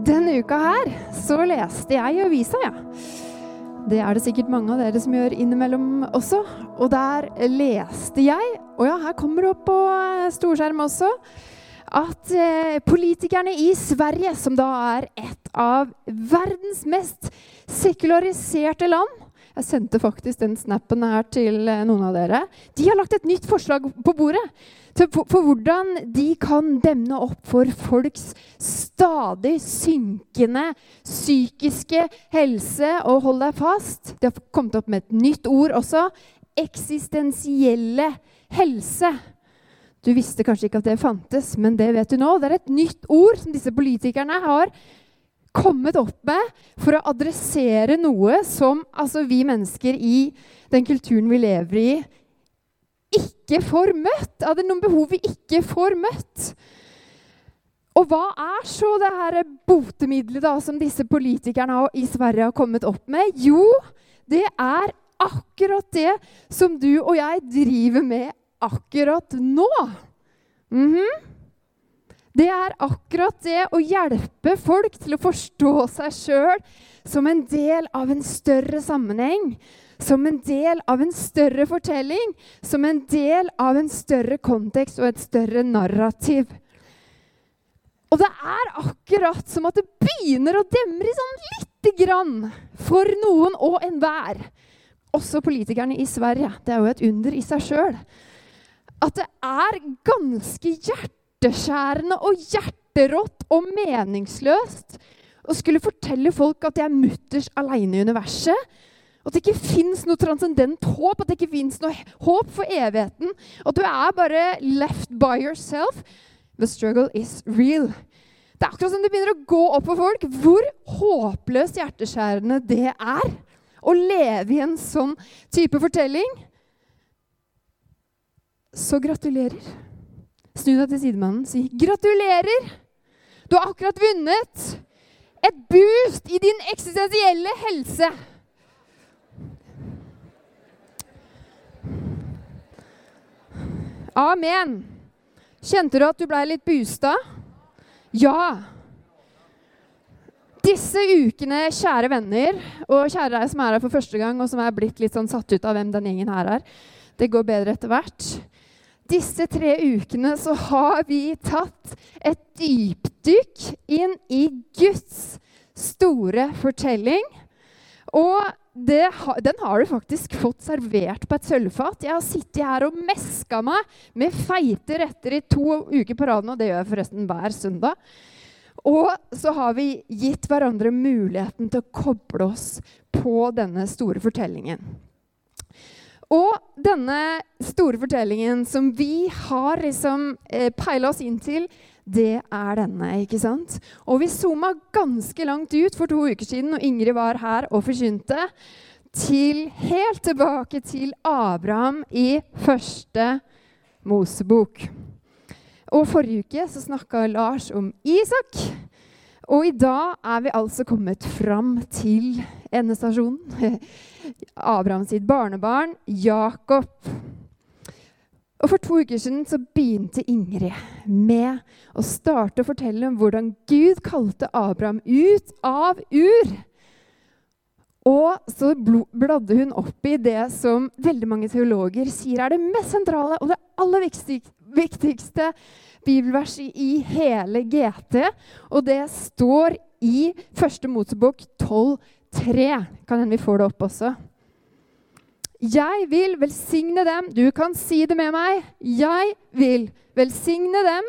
Denne uka her så leste jeg i avisa, ja. Det det sikkert mange av dere som gjør innimellom også. Og der leste jeg, og ja, her kommer det opp på storskjerm også, at politikerne i Sverige, som da et av verdens mest sekulariserte land, jeg sendte faktisk den snappen her til noen av dere, de har lagt et nytt forslag på bordet for hvordan de kan demne opp for folks stadig synkende psykiske helse, og hold deg fast, de har kommet opp med et nytt ord også, eksistensielle helse. Du visste kanskje ikke at det fantes, men det vet du nå. Det et nytt ord som disse politikerne har kommet opp med for å adressere noe som vi mennesker i den kulturen vi lever i ikke får møtt. Det noen behov vi ikke får møtt. Og hva så det her botemiddelet da, som disse politikerne i Sverige har kommet opp med? Jo, det akkurat det som du og jeg driver med akkurat nå. Det akkurat det å hjelpe folk til å forstå seg selv som en del av en større sammenheng, som en del av en større fortelling, som en del av en større kontekst og et større narrativ. Og det akkurat som at det begynner å demre sånn lite grann for noen og enhver. Også politikerne i Sverige. Det jo et under i seg selv. At det ganske hjerteskjærende og hjerterått og meningsløst å skulle fortelle folk at de mutters alene i universet, at det ikke finnes noe transcendent håp, at det ikke finnes noe håp for evigheten, at du bare left by yourself. The struggle is real. Det akkurat som det begynner å gå opp for folk hvor håpløst hjerteskjærende det å leve i en sånn type fortelling. Så gratulerer. Snu deg til sidemannen, si gratulerer. Du har akkurat vunnet et boost i din eksistensielle helse. Amen. Kjente du at du ble litt boostet? Ja. Disse ukene, kjære venner, og kjære deg som her for første gang, og som blitt litt sånn satt ut av hvem den gjengen her det går bedre etter hvert. Disse 3 ukene så har vi tatt et dypdykk inn i Guds store fortelling, og den har du faktisk fått servert på et sølvfat. Jeg har sittet her og mesket meg med feite retter i 2 uker på raden, og det gjør jeg forresten hver søndag. Og så har vi gitt hverandre muligheten til å koble oss på denne store fortellingen. Og denne store fortellingen som vi har peilet oss inn til, det denne, ikke sant? Og vi zoomet ganske langt ut for 2 uker siden, og Ingrid var her og forkynte, helt tilbake til Abraham i 1. Mosebok. Og forrige uke så snakket Lars om Isak, og i dag vi altså kommet fram til endestasjonen. Abraham sitt barnebarn, Jakob. Og for 2 uker siden så begynte Ingrid med å starte å fortelle om hvordan Gud kalte Abraham ut av Ur. Og så bladde hun opp i det som veldig mange teologer sier det mest sentrale og det aller viktigste bibelverset i hele GT. Og det står i 1. Mosebok 12:3. Kan hende vi får det opp også. Jeg vil velsigne dem. Du kan si det med meg. Jeg vil velsigne dem.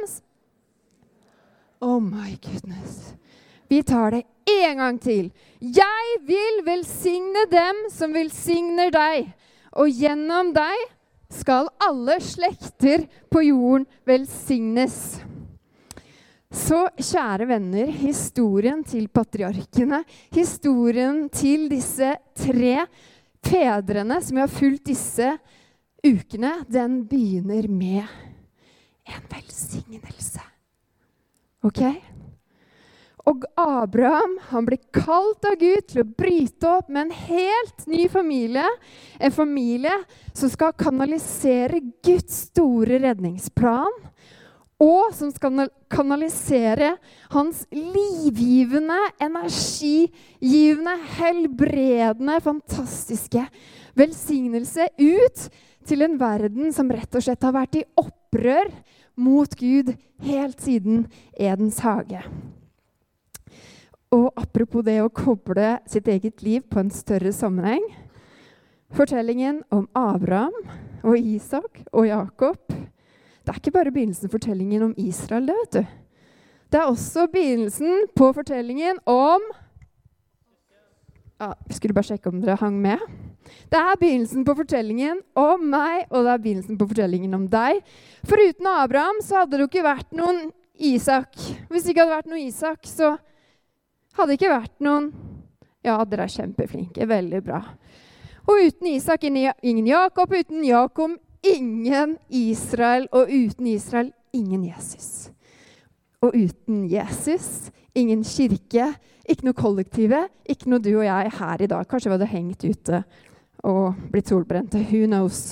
Oh my goodness. Vi tar det en gang til. Jeg vil velsigne dem som velsigner deg. Og gjennom deg skal alle slekter på jorden velsignes. Så kjære venner, historien til patriarkene, historien til disse 3 fedrene som vi har fulgt disse ukene, den begynner med en velsignelse. Ok? Og Abraham, han ble kalt av Gud til å bryte opp med en helt ny familie. En familie som skal kanalisere Guds store redningsplan. og som skal kanalisere hans livgivende, energigivende, helbredende, fantastiske velsignelse ut til en verden som rett og slett har vært i opprør mot Gud helt siden Edens hage. Og apropos det å koble sitt eget liv på en større sammenheng, fortellingen om Abraham og Isak og Jakob, det er ikke bare begynnelsen på fortellingen om Israel, det vet du. Det er også begynnelsen på fortellingen om... Ja, vi skulle bare sjekke om dere hang med. Det er begynnelsen på fortellingen om meg, og det er begynnelsen på fortellingen om deg. Foruten Abraham så hadde det jo ikke vært noen Isak. Hvis det ikke hadde vært noen Isak, så hadde det ikke vært noen... Ja, dere er kjempeflinke, veldig bra. Og uten Isak, ingen Jakob, uten Jakob, ingen Israel, og uten Israel, ingen Jesus. Og uten Jesus, ingen kirke, ikke noe kollektive, ikke noe du og jeg her i dag. Kanskje vi hadde hengt ute og blitt solbrente, who knows.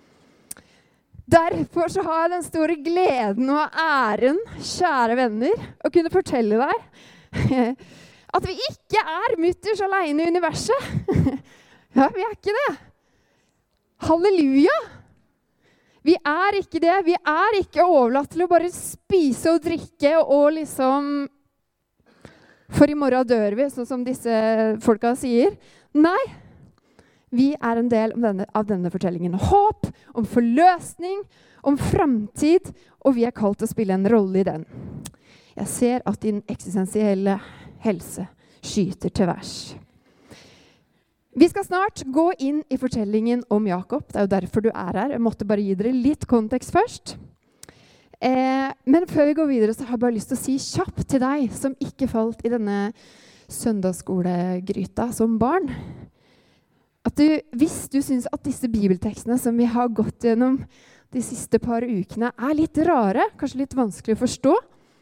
Derfor så har jeg den store gleden og æren, kjære venner, å kunne fortelle deg at vi ikke er mutters alene i universet. Ja, vi er ikke det. Halleluja! Vi er ikke det. Vi er ikke overlatt til å bare spise og drikke og liksom... For i morgen dør vi, sånn som disse folka sier. Nei, vi er en del av denne fortellingen. Håp, om forløsning, om fremtid, og vi er kalt til å spille en rolle i den. Jeg ser at din eksistensielle helse skyter til værs. Vi skal snart gå inn i fortellingen om Jakob. Det er jo derfor du er her. Jeg måtte bare gi dere litt kontekst først. Men før vi går videre, så har jeg bare lyst til å si kjapt til deg som ikke falt i denne søndagsskolegryta som barn. At hvis du synes at disse bibeltekstene som vi har gått gjennom de siste par ukene er litt rare, kanskje litt vanskelig å forstå,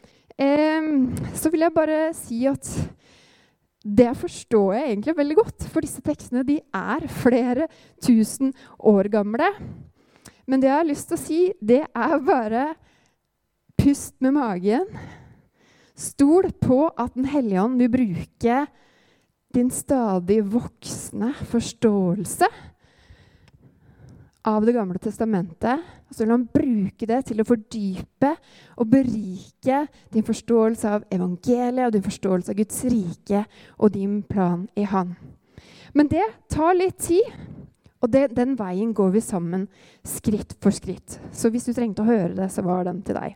så vil jeg bare si at det forstår jeg egentlig veldig godt, for disse tekstene de er flere tusen år gamle. Men det jeg har lyst til å si, det er bare pust med magen. Stol på at Den Hellige Ånd vil bruke din stadig voksne forståelse av Det gamle testamentet, og så vil han bruke det til å fordype og berike din forståelse av evangeliet og din forståelse av Guds rike og din plan i Han. Men det tar litt tid, og den veien går vi sammen skritt for skritt. Så hvis du trengte å høre det, så var den til deg.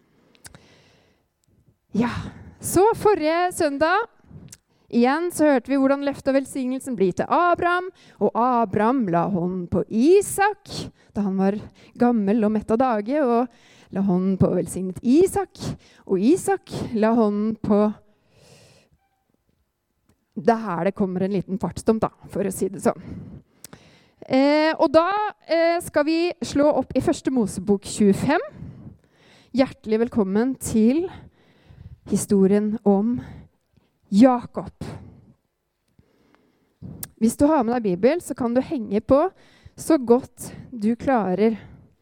Ja, så forrige søndag igjen så hørte vi hvordan løftet og velsignelsen blir til Abraham, og Abraham la hånden på Isak da han var gammel og mett av dage, og la hånden på velsignet Isak, og Isak la hånden på... Det er her det kommer en liten fartsdom da, for å si det sånn. Og da skal vi slå opp i 1. Mosebok 25. Hjertelig velkommen til historien om Jakob. Hvis du har med deg Bibel, så kan du henge på så godt du klarer.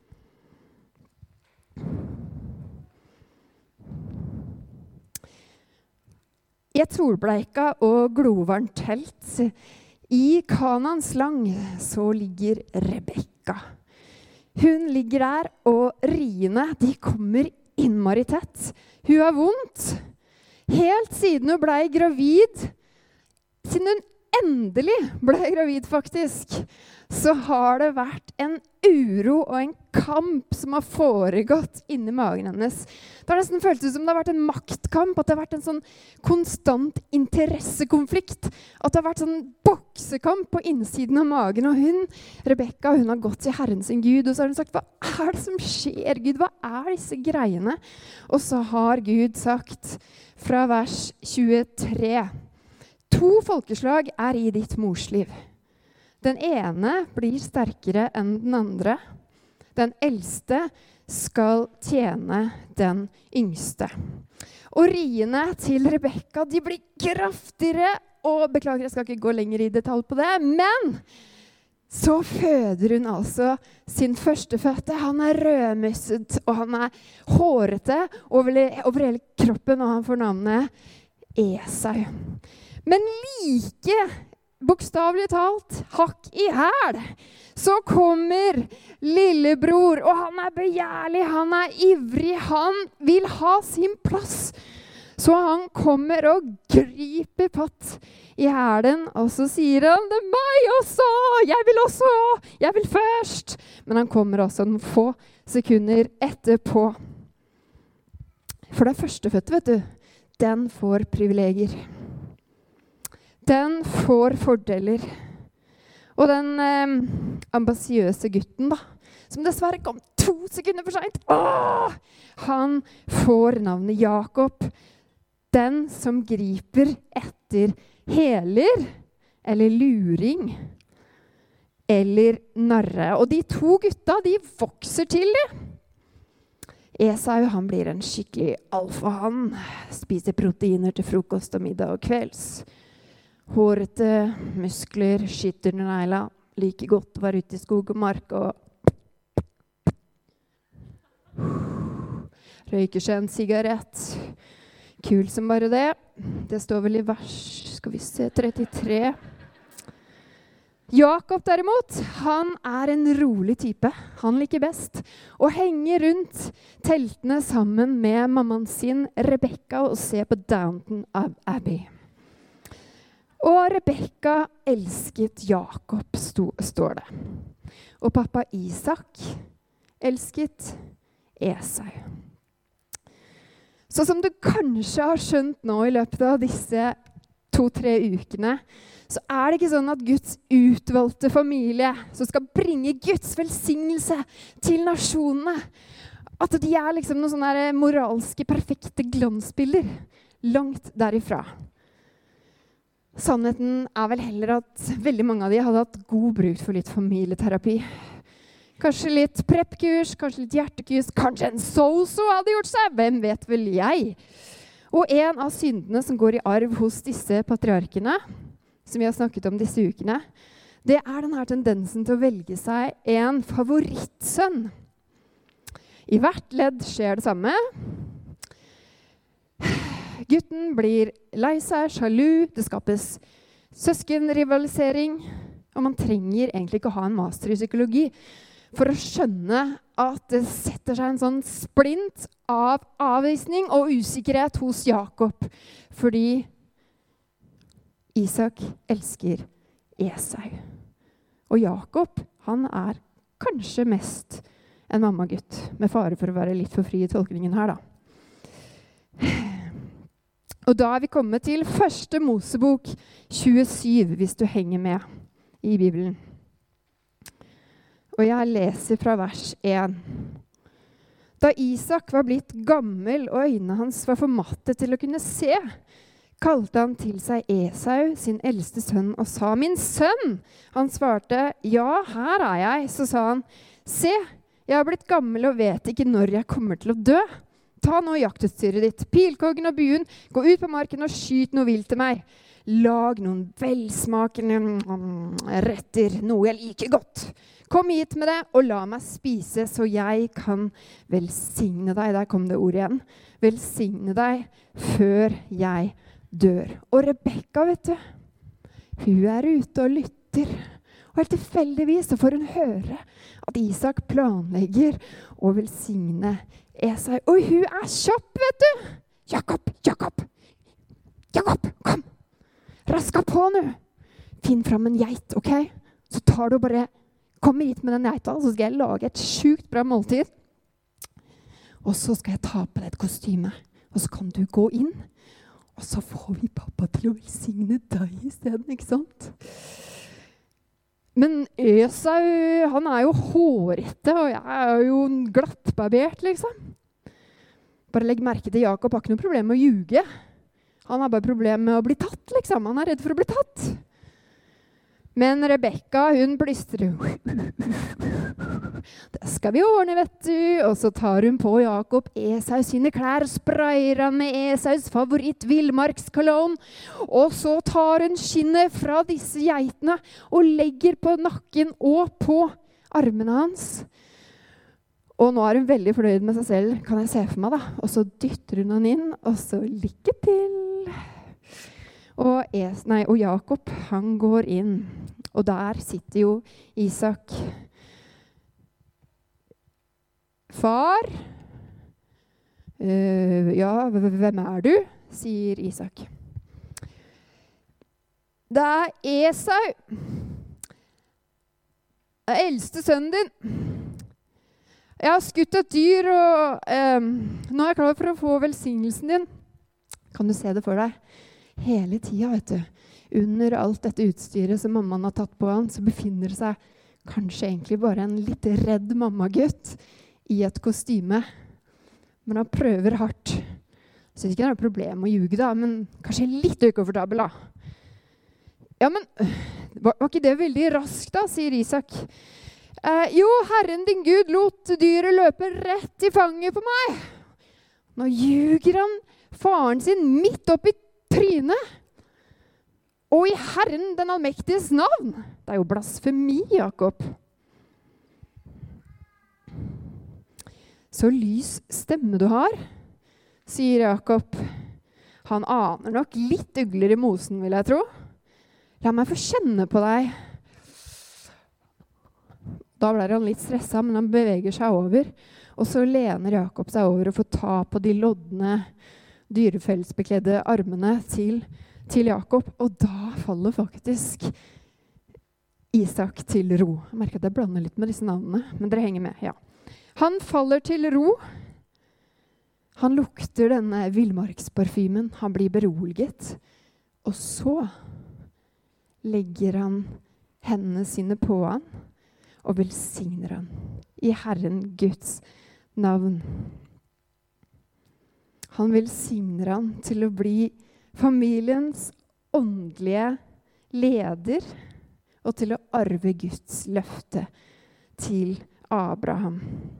I et solbleika og glovarmt telt i Kanaans land så ligger Rebekka. Hun ligger der, og riene de kommer innmari tett. Hun har vondt. Helt siden hun ble gravid, siden hun endelig ble gravid faktisk, så har det vært en uro og en kamp som har foregått inni magen hennes. Det har nesten føltes som det har vært en maktkamp, at det har vært en sånn konstant interessekonflikt, at det har vært sånn boksekamp på innsiden av magen, og hun, Rebekka, hun har gått til Herren sin Gud, og så har hun sagt, hva er det som skjer, Gud? Hva er disse greiene? Og så har Gud sagt, fra vers 23, 2 folkeslag er i ditt morsliv. Den ene blir sterkere enn den andre. Den eldste skal tjene den yngste. Og riene til Rebekka, de blir kraftigere, og beklager, jeg skal ikke gå lenger i detalj på det, men så føder hun altså sin førstefødte. Han rødmusset, og han hårete over hele kroppen, og han får navnet Esau. Men like bokstavelig talt, hakk i hæl, så kommer lillebror, og han begjærlig, han ivrig, han vil ha sin plass. Så han kommer og griper fatt i hælen, og så sier han, det meg også, jeg vil først. Men han kommer også noen få sekunder etterpå. For det førstefødte, vet du, den får privilegier. Den får fordeler. Og den ambisiøse gutten da, som dessverre kom 2 sekunder for sent, han får navnet Jakob. Den som griper etter heler, eller luring, eller narre. Og de 2 gutta, de vokser til det. Esau, han blir en skikkelig alfa, han spiser proteiner til frokost og middag og kvelds. Hårete muskler, skytter negla, like godt var ute i skog og mark og røyker seg en sigarett. Kul som bare det. Det står vel i vers, skal vi se, 33. Jakob derimot, han en rolig type. Han liker best å henge rundt teltene sammen med mammaen sin, Rebekka, og se på Downton Abbey. Og Rebekka elsket Jakob, står det. Og pappa Isak elsket Esau. Så som du kanskje har skjønt nå i løpet av disse 2-3 ukene, så det ikke sånn at Guds utvalgte familie som skal bringe Guds velsignelse til nasjonene, at de liksom noen sånne moralske, perfekte glansbilder langt derifra. Sannheten vel heller at veldig mange av de hadde hatt god bruk for litt familieterapi. Kanskje litt preppkurs, kanskje litt hjertekurs, kanskje en so-so hadde gjort seg, hvem vet vel jeg? Og en av syndene som går i arv hos disse patriarkene, som vi har snakket om disse ukene, det denne tendensen til å velge seg en favorittsønn. I hvert ledd skjer det samme. Gutten blir lei seg, sjalu, det skapes søskenrivalisering, og man trenger egentlig ikke å ha en master i psykologi for å skjønne at det setter seg en sånn splint av avvisning og usikkerhet hos Jakob, fordi Isak elsker Esau. Og Jakob, han kanskje mest en mammagutt, med fare for å være litt for fri i tolkningen her da. Og da vi kommet til 1. Mosebok 27, hvis du henger med i Bibelen. Og jeg leser fra vers 1. Da Isak var blitt gammel og øynene hans var for matte til å kunne se, kalte han til seg Esau, sin eldste sønn, og sa, «Min sønn!» Han svarte, «Ja, her jeg.» Så sa han, «Se, jeg har blitt gammel og vet ikke når jeg kommer til å dø. Ta nå jaktutstyret ditt, pilkoggen og buen, gå ut på marken og skyt noe vilt til meg. Lag noen velsmakende retter, noe jeg liker godt. Kom hit med det, og la meg spise, så jeg kan velsigne deg.» Der kom det ordet igjen. Velsigne deg før jeg dør. Og Rebekka, vet du, hun ute og lytter. Og helt tilfeldigvis så får hun høre at Isak planlegger å velsigne Esau. Og hun kjapp, vet du. Jakob, kom. Raska på nå. Finn fram en geit, ok? Så tar du bare, kommer hit med den geita, så skal jeg lage et sjukt bra måltid. Og så skal jeg ta på deg et kostyme. Og så kan du gå inn. Og så får vi pappa til å velsigne deg i stedet, ikke sant? Men Esau, han jo hårete, og jeg jo glattbarbert, liksom. Bare legg merke til Jakob har ikke noe problem med å ljuge. Han har bare problem med å bli tatt, liksom. Han redd for å bli tatt. Men Rebekka, hun plystrer. Det skal vi ordne, vet du. Og så tar hun på Jakob Esaus sine klær og sprayer han med Esaus favoritt villmarkskolonn. Og så tar hun skinnet fra disse geitene og legger på nakken og på armene hans. Og nå er hun veldig fornøyd med seg selv, kan jeg se for meg da. Og så dytter hun han inn, og så lykke til. Og Jakob, han går inn. Og der sitter jo Isak. Far? Ja, hvem er du? Sier Isak. Det er Esau. Det er eldste sønnen din. Jeg har skutt et dyr, og nå er jeg klar for å få velsignelsen din. Kan du se det for deg? Hele tiden, vet du. Under alt dette utstyret som mammaen har tatt på han, så befinner det seg kanskje egentlig bare en litt redd mammagutt i et kostyme. Men han prøver hardt. Jeg synes ikke det er noe problem å ljuge da, men kanskje litt ukomfortabel da. Ja, men var ikke det veldig raskt da, sier Isak. Jo, Herren din Gud lot dyret løpe rett i fanget på meg. Nå ljuger han faren sin midt opp i trynet. Og i Herren den allmektiges navn. Det er jo blasfemi, Jakob. Så lys stemme du har, sier Jakob. Han aner nok litt ugler i mosen, vil jeg tro. La meg få kjenne på deg. Da blir han litt stresset, men han beveger seg over. Og så lener Jakob seg over og får ta på de lodne, dyrefellsbekledde armene til Jakob. Og da faller faktisk Isak til ro. Jeg merker at jeg blander litt med disse navnene, men dere henger med, ja. Han faller til ro. Han lukter denne villmarksparfymen. Han blir beroliget. Og så legger han hendene sine på han og velsigner han i Herren Guds navn. Han velsigner han til å bli familiens åndelige leder og til å arve Guds løfte til Abraham.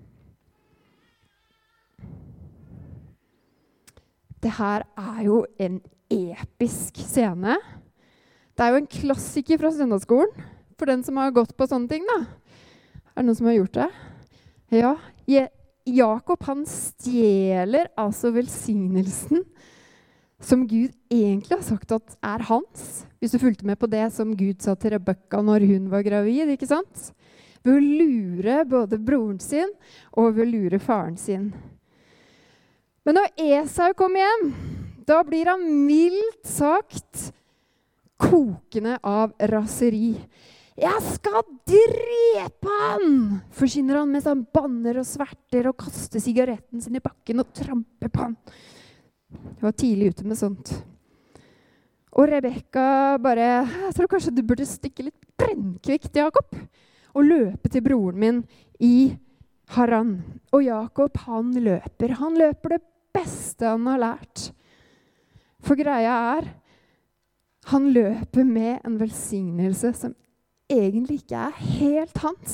Det her er jo en episk scene. Det er jo en klassiker fra søndagsskolen, for den som har gått på sånne ting da. Er det noen som har gjort det? Ja, Jakob han stjeler altså velsignelsen som Gud egentlig har sagt at er hans. Hvis du fulgte med på det som Gud sa til Rebekka når hun var gravid, ikke sant? Ved å lure både broren sin og ved å lure faren sin. Men når Esau kommer hjem, da blir han mildt sagt kokende av raseri. Jeg skal drepe han, forkynner han mens han banner og sverter og kaster sigaretten sin i bakken og tramper på han. Jeg var tidlig ute med sånt. Og Rebekka bare, jeg tror kanskje du burde stikke litt brennkvikt, Jakob, og løpe til broren min i Haran. Og Jakob, han løper det beste han har lært. For greia er, han løper med en velsignelse som egentlig ikke er helt hans.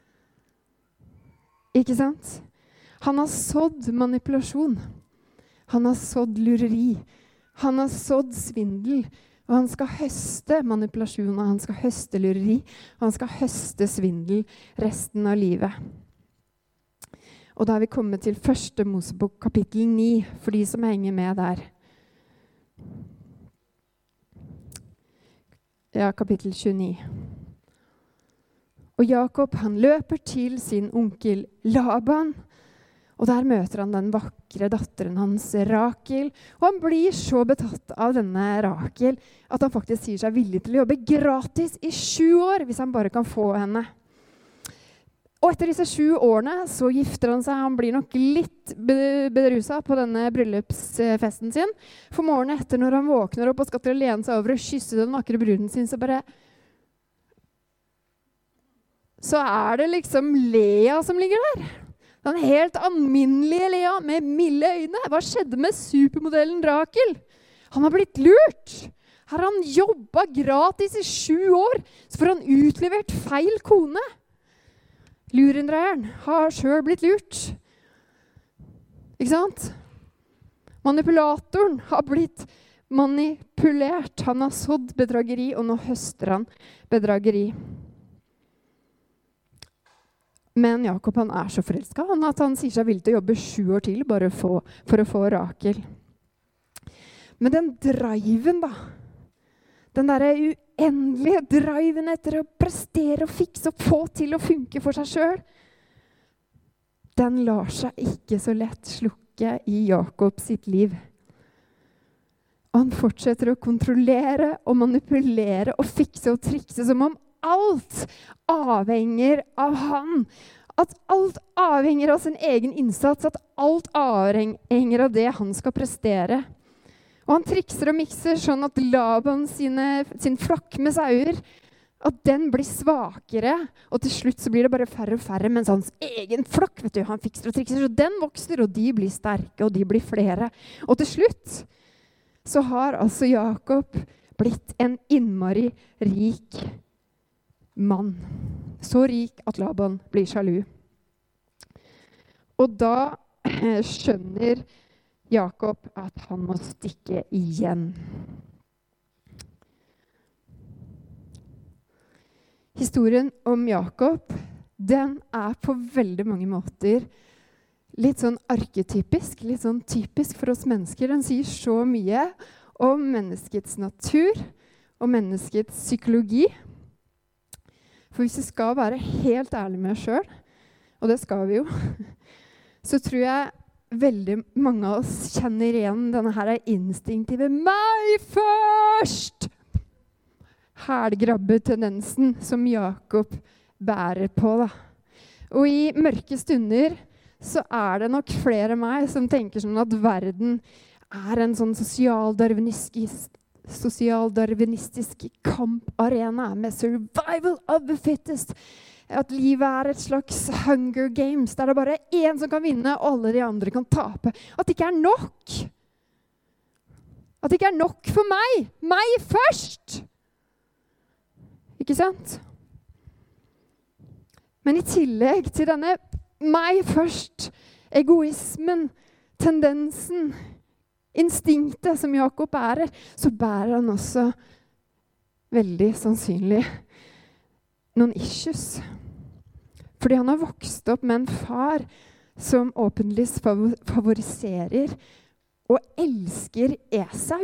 Ikke sant? Han har sådd manipulasjon. Han har sådd lureri. Han har sådd svindel. Og han skal høste manipulasjon, og han skal høste lureri, og han skal høste svindel resten av livet. Og da har vi kommet til 1. Mosebok kapittel 9, for de som henger med der. Ja, kapittel 29. Og Jakob, han løper til sin onkel Laban, og der møter han den vakre datteren hans, Rakel. Og han blir så betatt av denne Rakel at han faktisk sier seg villig til å jobbe gratis i 7 år, hvis han bare kan få henne. Og etter disse 7 årene så gifter han seg. Han blir nok litt bedruset på denne bryllupsfesten sin. For morgenen etter når han våkner opp og skal til å lene seg over og kysse den vakre bruden sin, så er det liksom Lea som ligger der. Den helt alminnelige Lea med milde øyne. Hva skjedde med supermodellen Rakel? Han har blitt lurt. Her har han jobbet gratis i 7 år, så får han utlevert feil kone. Lurendreieren har selv blitt lurt. Ikke sant? Manipulatoren har blitt manipulert. Han har sådd bedrageri, og nå høster han bedrageri. Men Jakob han er så forelsket at han sier seg villig til å jobbe 7 år til bare for å få Rakel. Men den driven da, den der uendelige driven etter å prestere og fikse og få til å funke for seg selv, den lar seg ikke så lett slukke i Jakob sitt liv. Og han fortsetter å kontrollere og manipulere og fikse og trikse som om alt avhenger av han. At alt avhenger av sin egen innsats. At alt avhenger av det han skal prestere. Og han trikser og mikser sånn at Laban sin flokk med sauer, at den blir svakere. Og til slutt så blir det bare færre og færre, mens hans egen flokk, vet du, han fikser og trikser, så den vokser, og de blir sterke, og de blir flere. Og til slutt så har altså Jakob blitt en innmari rik mann. Så rik at Laban blir sjalu. Og da skjønner Jakob at han må stikke igjen. Historien om Jakob, den er på veldig mange måter litt sånn arketypisk, litt sånn typisk for oss mennesker. Den sier så mye om menneskets natur og menneskets psykologi. For hvis vi skal være helt ærlige med oss selv, og det skal vi jo, så tror jeg veldig mange av oss kjenner igjen denne her instinktive «meg først!» hælgrabbetendensen som Jakob bærer på. Da. Og i mørke stunder så er det nok flere enn meg som tenker sånn at verden er en sånn sosialdarwinistisk kamparena med survival of the fittest. At livet er et slags Hunger Games, der det bare er en som kan vinne, og alle de andre kan tape. At det ikke er nok. At det ikke er nok for meg. Meg først! Ikke sant? Men i tillegg til denne meg først, egoismen, tendensen, instinktet som Jakob bærer, så bærer han også veldig sannsynlig noen issues. Fordi han har vokst opp med en far som åpenlig favoriserer og elsker Esau.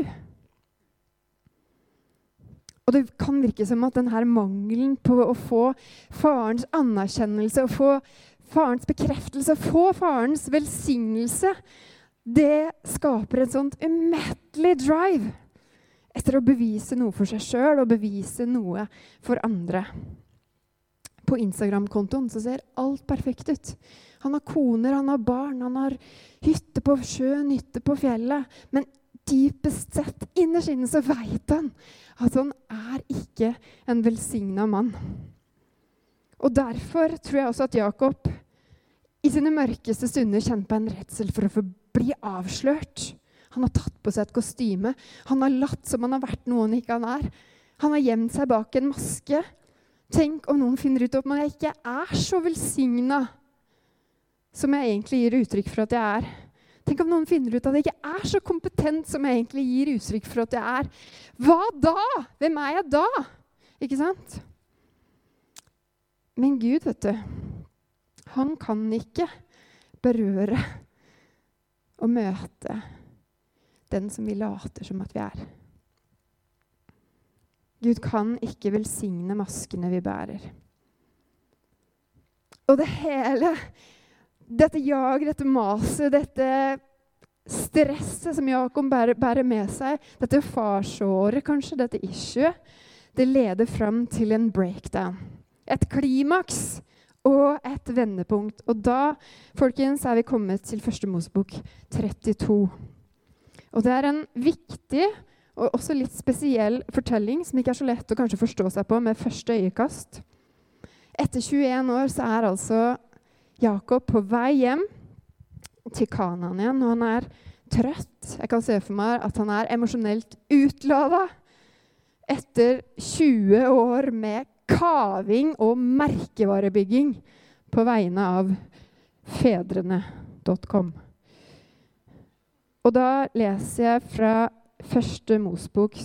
Og det kan virke som at denne mangelen på å få farens anerkjennelse, å få farens bekreftelse, å få farens velsignelse, det skaper en sånn umettelig drive etter å bevise noe for seg selv og bevise noe for andre. På Instagram-kontoen så ser alt perfekt ut. Han har koner, han har barn, han har hytte på sjøen, hytte på fjellet. Men dypest sett, innerst inne så vet han at han er ikke en velsignet mann. Og derfor tror jeg også at Jakob i sine mørkeste stunder kjente på en redsel for å bli avslørt. Han har tatt på seg et kostyme. Han har latt som han har vært noe han ikke han er. Han har gjemt seg bak en maske. Tenk om noen finner ut om jeg ikke er så velsignet som jeg egentlig gir uttrykk for at jeg er. Tenk om noen finner ut at jeg ikke er så kompetent som jeg egentlig gir uttrykk for at jeg er. Hva da? Hvem er jeg da? Ikke sant? Men Gud, vet du, han kan ikke berøre og møte den som vi later som at vi er. Gud kan ikke velsigne maskene vi bærer. Og det hele, dette jag, dette maset, dette stresset som Jakob bærer med seg, dette farsåret kanskje, dette issue, det leder frem til en breakdown. Et klimaks og et vendepunkt. Og da, folkens, er vi kommet til første Mosebok 32. Og det er en viktig og også litt spesiell fortelling som ikke er så lett å kanskje forstå seg på med første øyekast. Etter 21 år så er altså Jakob på vei hjem til Kanaan igjen, og han er trøtt. Jeg kan se for meg at han er emosjonelt utladet. etter 20 år med kaving og merkevarebygging på vegne av fedrene.com. Og da leser jeg fra 1. Mosebok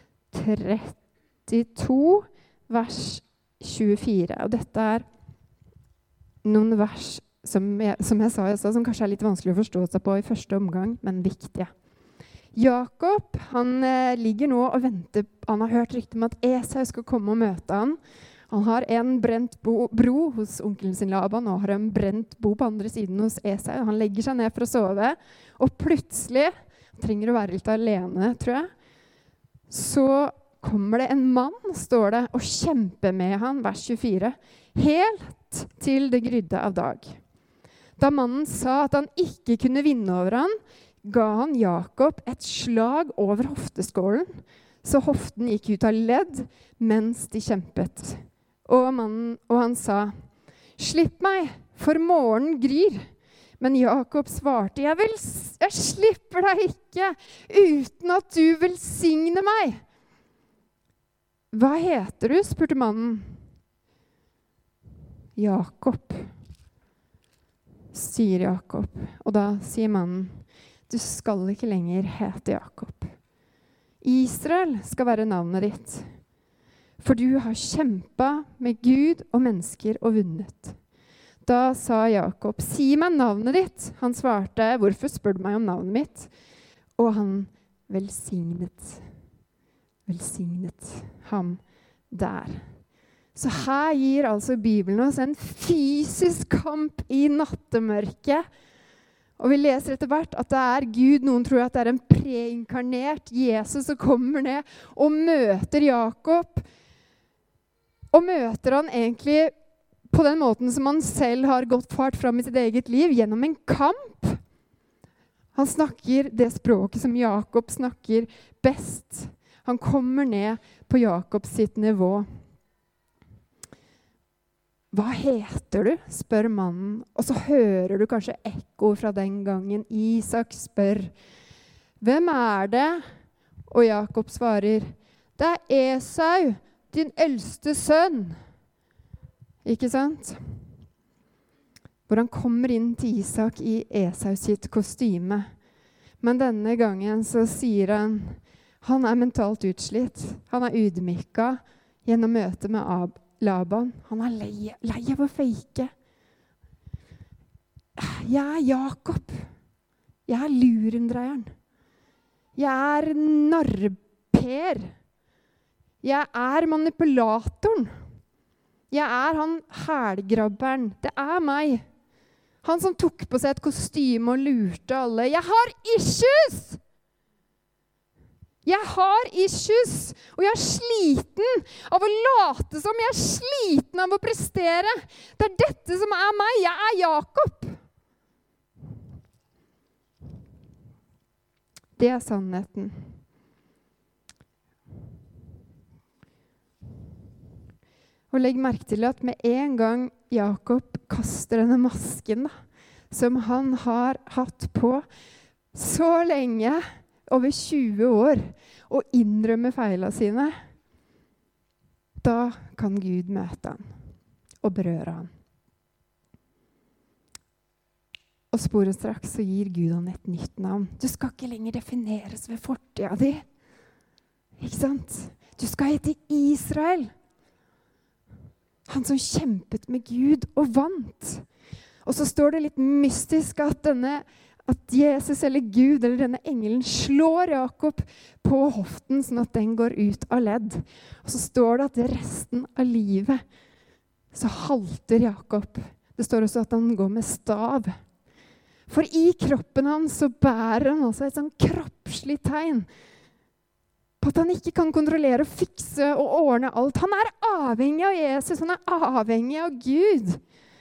32, vers 24. Og dette er noen vers som jeg sa, som kanskje er litt vanskelig å forstå seg på i første omgang, men viktige. Jakob, han ligger nå og venter. Han har hørt rykte om at Esau skal komme og møte han. Han har en brent bro hos onkelen sin Laban, og har en brent bo på andre siden hos Esau. Han legger seg ned for å sove, og plutselig, han trenger å være litt alene, tror jeg, så kommer det en mann, står det, og kjemper med han, vers 24, helt til det grydde av dag. Da mannen sa at han ikke kunne vinne over han, ga han Jakob et slag over hofteskålen, så hoften gikk ut av ledd mens de kjempet. Og han sa, «Slipp meg, for morgenen gryr.» Men Jakob svarte, jeg slipper deg ikke, uten at du velsigner meg. «Hva heter du?» spurte mannen. «Jakob», sier Jakob. Og da sier mannen, «Du skal ikke lenger hete Jakob. Israel skal være navnet ditt, for du har kjempet med Gud og mennesker og vunnet.» Da sa Jakob, «Si meg navnet ditt.» Han svarte, «Hvorfor spør du meg om navnet mitt?» Og han velsignet ham der. Så her gir altså Bibelen oss en fysisk kamp i nattemørket. Og vi leser etter hvert at det er Gud, noen tror at det er en preinkarnert Jesus som kommer ned og møter Jakob. Og møter han egentlig på den måten som han selv har gått fart fram i sitt eget liv, gjennom en kamp. Han snakker det språket som Jakob snakker best. Han kommer ned på Jakobs sitt nivå. «Hva heter du?» spør mannen, og så hører du kanskje ekko fra den gangen. Isak spør, «Hvem er det?» Og Jakob svarer, «Det er Esau, din eldste sønn.» Ikke sant? Hvor han kommer inn til Isak i Esau sitt kostyme. Men denne gangen så sier han er mentalt utslitt. Han er ydmyket gjennom møtet med Laban. Han er lei av å fake. Jeg er Jakob. Jeg er lurendreieren. Jeg er narrper. Jeg er manipulatoren. Jeg er han hælgrabberen. Det er meg. Han som tok på seg et kostyme og lurte alle. Jeg har issues! Jeg har issues, og jeg er sliten av å late som. Jeg er sliten av å prestere. Det er dette som er meg. Jeg er Jakob. Det er sannheten. Og legg merke til at med en gang Jakob kaster denne masken som han har hatt på så lenge, over 20 år, og innrømmer feilene sine, da kan Gud møte han og berøre han. Og sporenstraks så gir Gud han et nytt navn. Du skal ikke lenger defineres ved fortida di. Ikke sant? Du skal hete Israel. Han som kjempet med Gud og vant. Og så står det litt mystisk at Jesus eller Gud eller denne engelen slår Jakob på hoften sånn at den går ut av ledd. Og så står det at resten av livet så halter Jakob. Det står også at han går med stav. For i kroppen hans så bærer han også et sånn kroppslig tegn på at han ikke kan kontrollere og fikse og ordne alt. Han er avhengig av Jesus, han er avhengig av Gud.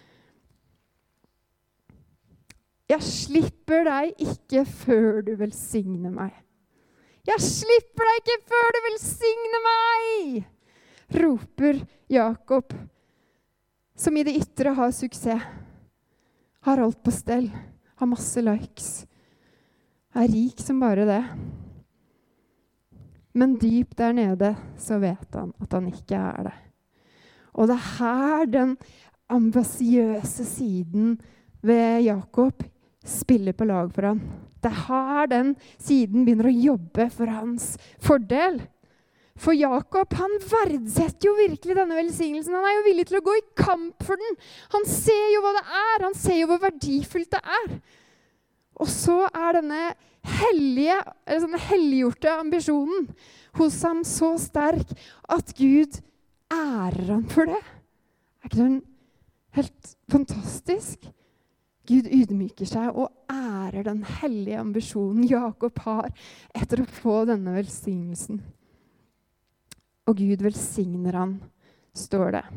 Jeg slipper deg ikke før du velsigner meg. Jeg slipper deg ikke før du velsigner meg, roper Jakob, som i det ytre har suksess, har alt på stell, har masse likes, er rik som bare det. Men dypt der nede så vet han at han ikke er det. Og det er her den ambisiøse siden ved Jakob spiller på lag for han. Det er her den siden begynner å jobbe for hans fordel. For Jakob, han verdsetter jo virkelig denne velsignelsen. Han er jo villig til å gå i kamp for den. Han ser jo hva det er. Han ser jo hvor verdifullt det er. Og så er denne helliggjorte ambisjonen hos ham så sterk at Gud ærer han for det. Er ikke det helt fantastisk? Gud ydmyker seg og ærer den hellige ambisjonen Jakob har etter å få denne velsignelsen. Og Gud velsigner han, står det.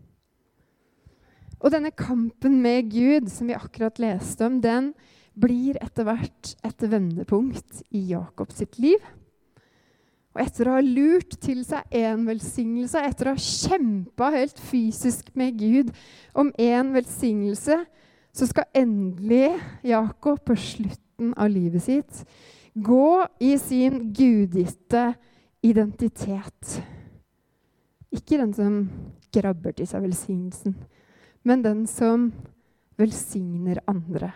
Og denne kampen med Gud, som vi akkurat leste om, den blir etter hvert et vendepunkt i Jakob sitt liv. Og etter å ha lurt til seg en velsignelse, etter å ha kjempet helt fysisk med Gud om en velsignelse, så skal endelig Jakob på slutten av livet sitt gå i sin gudgitte identitet. Ikke den som grabber til seg velsignelsen, men den som velsigner andre.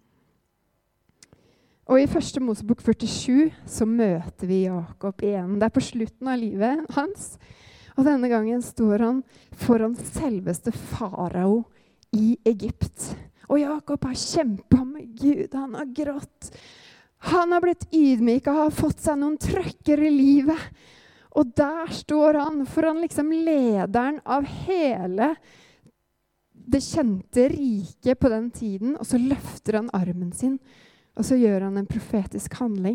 Og i 1. Mosebok 47 så møter vi Jakob igjen. Det er på slutten av livet hans. Og denne gangen står han foran selveste farao i Egypt. Og Jakob har kjempet med Gud. Han har grått. Han har blitt ydmyket, har fått seg noen trøkker i livet. Og der står han foran liksom lederen av hele det kjente riket på den tiden. Og så løfter han armen sin. Og så gjør han en profetisk handling.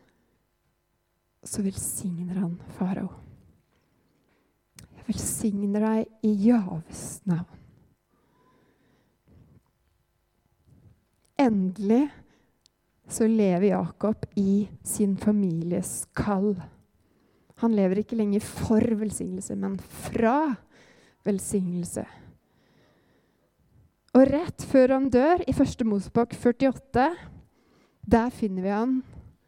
Og så velsigner han farao. Jeg velsigner deg i Javes navn. Endelig så lever Jakob i sin families kall. Han lever ikke lenger for velsignelse, men fra velsignelse. Og rett før han dør, i 1. Mosebok 48, der finner vi han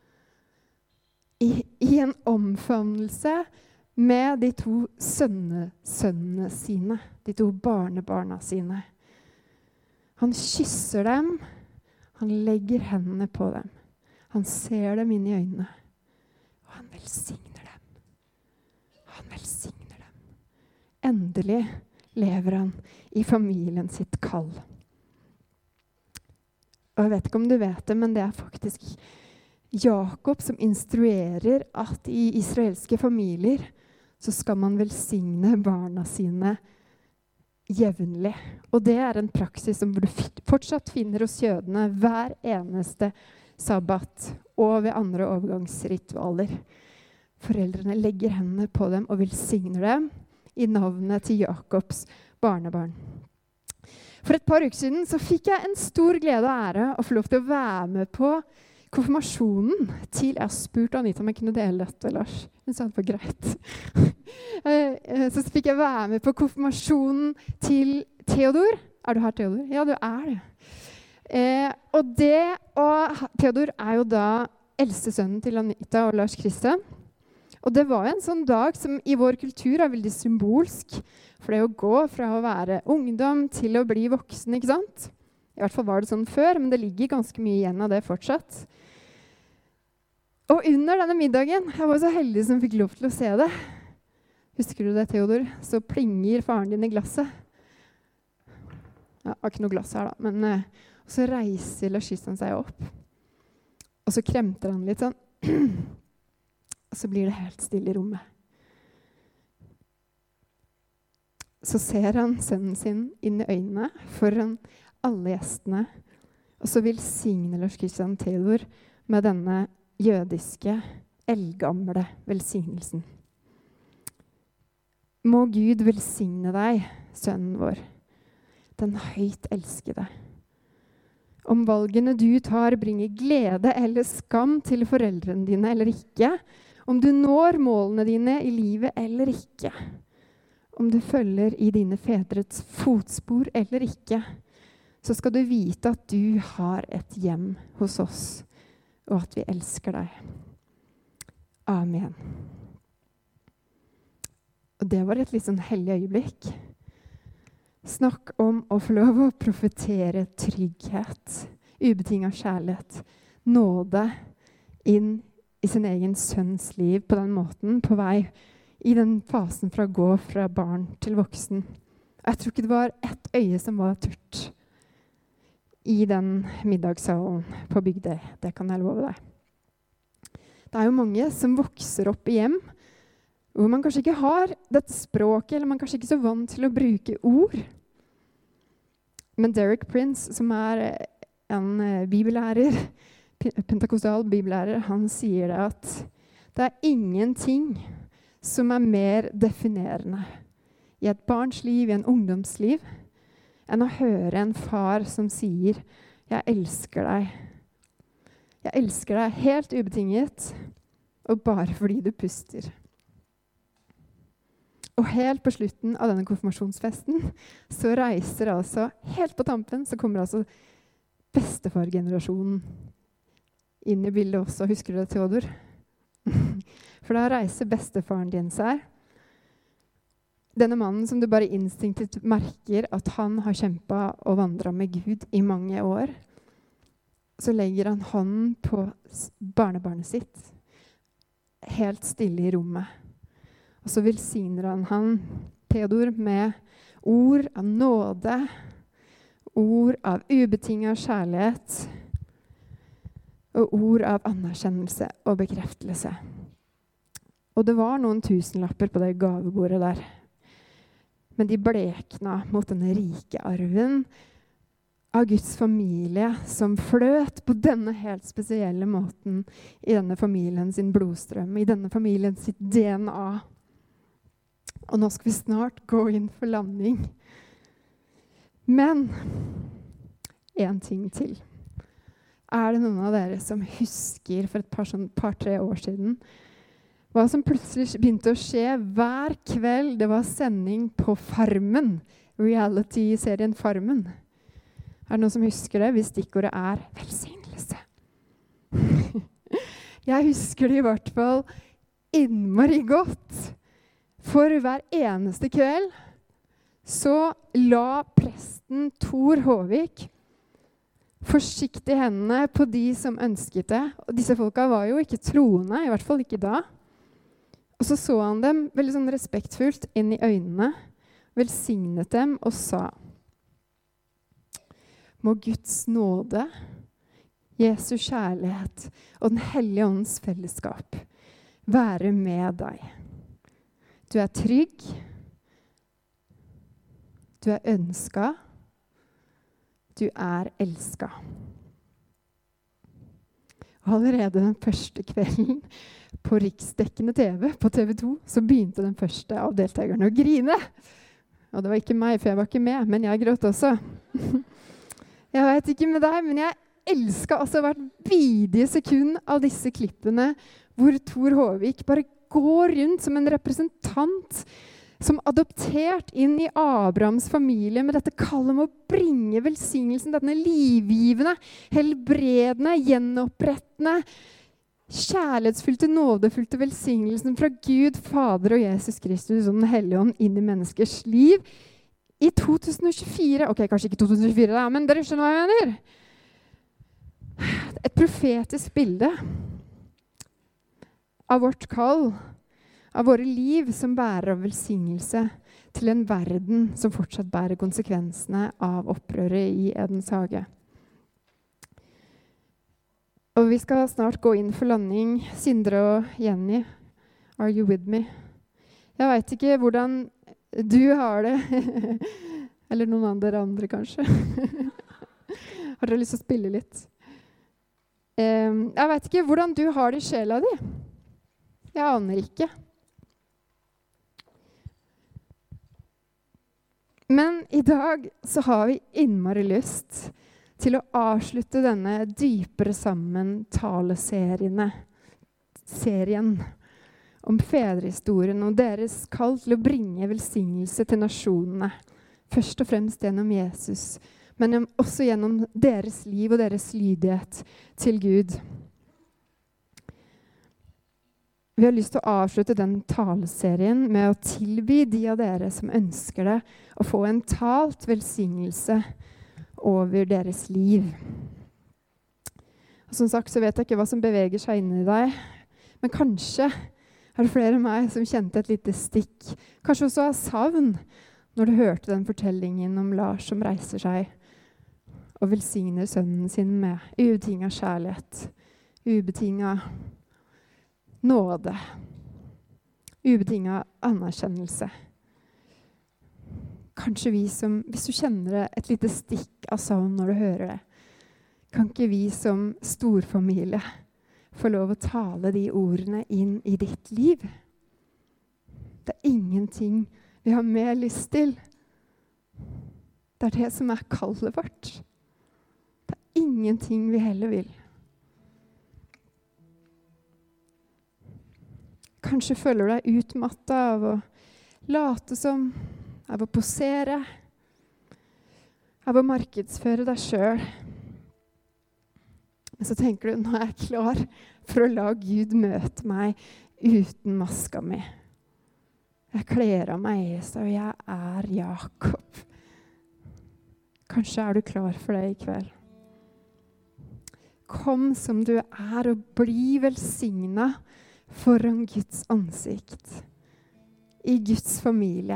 i en omfavnelse med de 2 sønnene sine, de 2 barnebarna sine. Han kysser dem, han legger hendene på dem, han ser dem inn i øynene, og han velsigner dem. Han velsigner dem. Endelig lever han i familien sitt kall. Og jeg vet ikke om du vet det, men det er faktisk Jakob som instruerer at i israelske familier så skal man velsigne barna sine jevnlig. Og det er en praksis som du fortsatt finner hos jødene hver eneste sabbat og ved andre overgangsritualer. Foreldrene legger hendene på dem og velsigner dem i navnet til Jakobs barnebarn. For et par uker siden så fikk jeg en stor glede og ære å få lov til å være med på konfirmasjonen til. Jeg har spurt Anita om jeg kunne dele dette, Lars. Hun sa det var greit. Så fikk jeg være med på konfirmasjonen til Theodor. Er du her, Theodor? Ja, du er det. Og Theodor er jo da eldste sønnen til Anita og Lars Kristian. Og det var en sånn dag som i vår kultur er veldig symbolsk. For det å gå fra å være ungdom til å bli voksen, ikke sant? I hvert fall var det sånn før, men det ligger ganske mye igjen av det fortsatt. Og under denne middagen, jeg var så heldig som fikk lov til å se det. Husker du det, Theodor? Så plinger faren din i glasset. Ja, det var ikke noe glass her da, men så reiser Lars Kristian seg opp. Og så kremter han litt sånn. Og så blir det helt stille i rommet. Så ser han sønnen sin inn i øynene foran alle gjestene. Og så velsigner Lars Kristian Theodor med denne jødiske, eldgamle velsignelsen. Må Gud velsigne deg, sønnen vår, den høyt elskede. Om valgene du tar bringer glede eller skam til foreldrene dine eller ikke, om du når målene dine i livet eller ikke, om du følger i dine fedres fotspor eller ikke, så skal du vite at du har et hjem hos oss, og at vi elsker deg. Amen. Og det var et litt sånn hellig øyeblikk. Snakk om å få lov å profetere trygghet, ubetinget kjærlighet, nåde inn i sin egen sønns liv på den måten, på vei i den fasen fra å gå fra barn til voksen. Jeg tror ikke det var ett øye som var tørt i den middagssalen på Bygdøy. Det kan jeg love deg. Det er jo mange som vokser opp i hjem hvor man kanskje ikke har dette språket, eller man kanskje ikke er så vant til å bruke ord. Men Derek Prince, som er en bibellærer, pentakostal bibellærer, han sier det at det er ingenting som er mer definerende i et barns liv, i en ungdomsliv, enn å høre en far som sier, jeg elsker deg. Jeg elsker deg helt ubetinget, og bare fordi du puster. Og helt på slutten av denne konfirmasjonsfesten, så reiser altså, helt på tampen, så kommer altså bestefargenerasjonen inn i bildet også. Husker du det, Theodor? For da reiser bestefaren din seg. Denne mannen som du bare instinktivt merker at han har kjempet og vandret med Gud i mange år, så legger han hånden på barnebarnet sitt, helt stille i rommet. Og så velsigner han Theodor med ord av nåde, ord av ubetinget kjærlighet, og ord av anerkjennelse og bekreftelse. Og det var noen tusenlapper på det gavebordet der. Men de blekna mot denne rike arven av Guds familie som fløt på denne helt spesielle måten i denne familien sin blodstrøm, i denne familien sitt DNA. Og nå skal vi snart gå inn for landing. Men en ting til. Er det noen av dere som husker for et par-tre år siden hva som plutselig begynte å skje hver kveld det var sending på Farmen, reality-serien Farmen? Er det noen som husker det, hvis stikkordet er velsignelse? Jeg husker det i hvert fall innmari godt. For hver eneste kveld så la presten Tor Håvik forsiktig hendene på de som ønsket det. Og disse folka var jo ikke troende, i hvert fall ikke da. Og så han dem veldig sånn respektfullt inn i øynene, velsignet dem og sa, må Guds nåde, Jesu kjærlighet og den hellige åndens fellesskap være med deg. Du er trygg, du er ønsket, du er elsket. Og allerede den første kvelden på riksdekkende TV, på TV 2, så begynte den første av deltakerne å grine. Og det var ikke meg, for jeg var ikke med, men jeg gråt også. Jeg vet ikke med deg, men jeg elsket altså hvert bidige sekund av disse klippene hvor Tor Håvik bare går rundt som en representant som adoptert inn i Abrahams familie med dette kallet om å bringe velsignelsen, denne livgivende, helbredende, gjenopprettende, kjærlighetsfylte, nådefylte velsignelsen fra Gud, Fader og Jesus Kristus og den hellige ånd inn i menneskers liv i 2024. Ok, kanskje ikke 2024 da, men dere skjønner hva jeg mener. Et profetisk bilde av vårt kall, av våre liv som bærer av velsignelse til en verden som fortsatt bærer konsekvensene av opprøret i Edens hage. Og vi skal snart gå inn for landing. Sindre og Jenny, are you with me? Jeg vet ikke hvordan du har det. Eller noen andre kanskje. Har dere lyst til å spille litt? Jeg vet ikke hvordan du har det i sjela di. Jeg aner ikke. Men i dag så har vi innmari lyst til å avslutte denne dypere sammen taleserien om fedrehistorien og deres kall til å bringe velsignelse til nasjonene. Først og fremst gjennom Jesus, men også gjennom deres liv og deres lydighet til Gud. Vi har lyst til å avslutte den taleserien med å tilby de av dere som ønsker det, å få en talt velsignelse over deres liv. Og som sagt så vet jeg ikke hva som beveger seg inni deg, men kanskje er det flere enn meg som kjente et lite stikk. Kanskje også av savn når du hørte den fortellingen om Lars som reiser seg og velsigner sønnen sin med ubetinget kjærlighet, ubetinget nåde, ubetinget anerkjennelse. Kanskje vi som, hvis du kjenner et lite stikk av savn når du hører det, kan ikke vi som storfamilie få lov å tale de ordene inn i ditt liv? Det er ingenting vi har mer lyst til. Det er det som er kallet vårt. Det er ingenting vi heller vil. Kanskje føler du deg utmattet av å late som, av å posere, av å markedsføre deg selv. Men så tenker du, nå er jeg klar for å la Gud møte meg uten maska mi. Jeg kler av meg Esau, jeg er Jakob. Kanskje er du klar for det i kveld. Kom som du er og bli velsignet foran Guds ansikt. I Guds familie.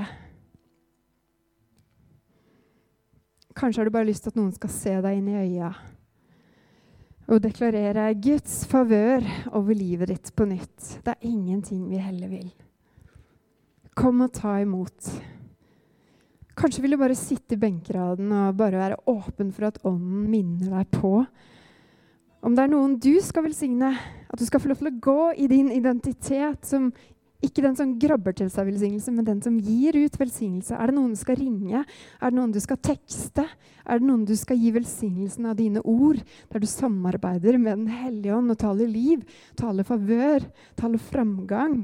Kanskje har du bare lyst til at noen skal se deg inn i øya og deklarere Guds favør over livet ditt på nytt. Det er ingenting vi heller vil. Kom og ta imot. Kanskje vil du bare sitte i benkeraden og bare være åpen for at ånden minner deg på. Om det er noen du skal velsigne, at du skal få lov til å gå i din identitet som ikke den som grabber til seg velsignelse, men den som gir ut velsignelse. Er det noen du skal ringe? Er det noen du skal tekste? Er det noen du skal gi velsignelsen av dine ord, der du samarbeider med Den hellige ånd og taler liv, taler favør, taler framgang,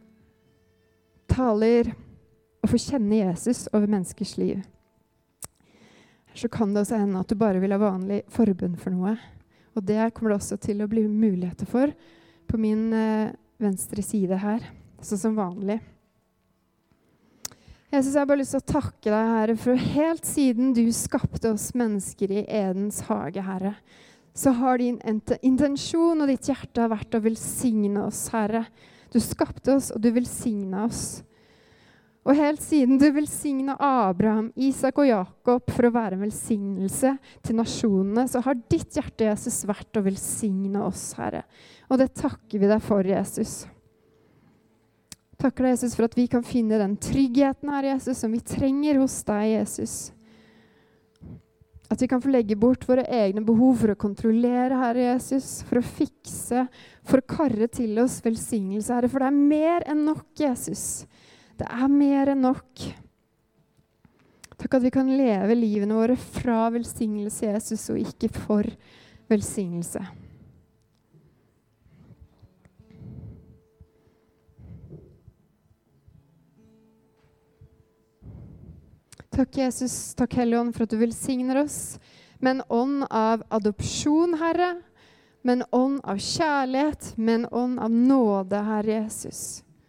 taler å få kjenne Jesus over menneskers liv? Så kan det også hende at du bare vil ha vanlig forbønn for noe. Og det kommer det også til å bli muligheter for på min venstre side her. Sånn som vanlig. Jesus, jeg har bare lyst til å takke deg, Herre, for helt siden du skapte oss mennesker i Edens hage, Herre, så har din intensjon og ditt hjerte har vært å velsigne oss, Herre. Du skapte oss, og du velsignet oss. Og helt siden du velsignet Abraham, Isak og Jakob for å være en velsignelse til nasjonene, så har ditt hjerte, Jesus, vært å velsigne oss, Herre. Og det takker vi deg for, Jesus. Takker deg, Jesus, for at vi kan finne den tryggheten her, Jesus, som vi trenger hos deg, Jesus. At vi kan få legge bort våre egne behov for å kontrollere, Herre Jesus, for å fikse, for å karre til oss velsignelse, Herre, for det er mer enn nok, Jesus. Det er mer enn nok. Takk at vi kan leve livene våre fra velsignelse, Jesus, og ikke for velsignelse. Takk, Jesus. Takk, Hellige Ånd, for at du velsigner oss med en ånd av adopsjon, Herre, med en ånd av kjærlighet, med en ånd av nåde, Herre Jesus.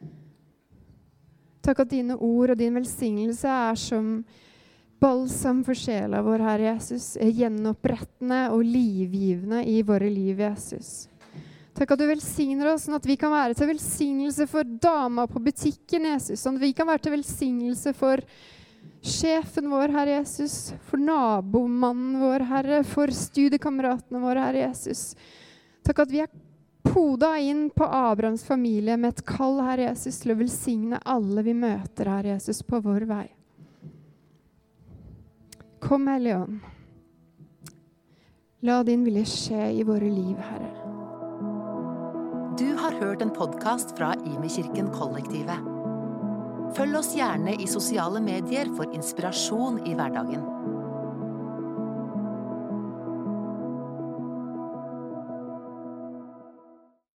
Takk at dine ord og din velsignelse er som balsam for sjela vår, Herre Jesus, er gjenopprettende og livgivende i våre liv, Jesus. Takk at du velsigner oss, sånn at vi kan være til velsignelse for dama på butikken, Jesus, sånn at vi kan være til velsignelse for sjefen vår, Herre Jesus, for nabomannen vår, Herre, for studiekameratene våre, Herre Jesus. Takk at vi er poda inn på Abrahams familie med et kall, Herre Jesus, til å velsigne alle vi møter, Herre Jesus, på vår vei. Kom, Hellige Ånd. La din vilje skje i våre liv, Herre. Du har hørt en podcast fra Imi-kirken Kollektivet. Følg oss gjerne i sosiale medier for inspirasjon i hverdagen.